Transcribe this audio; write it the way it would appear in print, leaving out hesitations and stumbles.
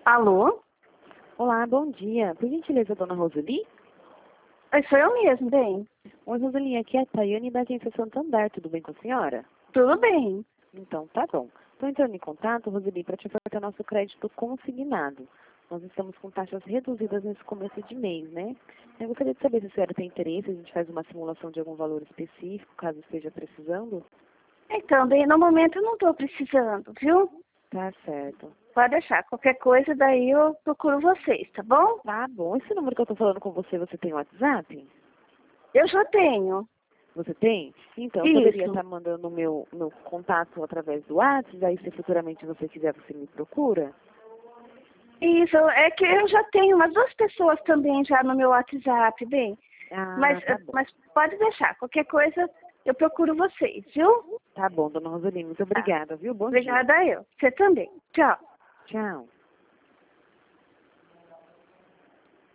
Alô? Olá, bom dia. Por gentileza, dona Roseli? Oi, sou eu mesmo, bem. Oi, Roseli, aqui é a Tayane da Agência Santander. Tudo bem com a senhora? Tudo bem. Então, tá bom. Estou entrando em contato, Roseli, para te ofertar nosso crédito consignado. Nós estamos com taxas reduzidas nesse começo de mês, né? Eu gostaria de saber se a senhora tem interesse, a gente faz uma simulação de algum valor específico, caso esteja precisando. Então, bem, no momento eu não estou precisando, viu? Tá certo. Pode deixar. Qualquer coisa, daí eu procuro vocês, tá bom? Tá bom. Esse número que eu estou falando com você, você tem WhatsApp? Eu já tenho. Você tem? Então, eu poderia Isso. estar mandando o meu contato através do WhatsApp, aí se futuramente você quiser, você me procura? Isso, é que eu já tenho umas 2 pessoas também já no meu WhatsApp, bem. Ah, tá bom. Mas pode deixar. Qualquer coisa, eu procuro vocês, viu? Tá bom, dona Roseli, muito Tá. obrigada, viu? Bom dia. Obrigada eu. Você também. Tchau. Tchau.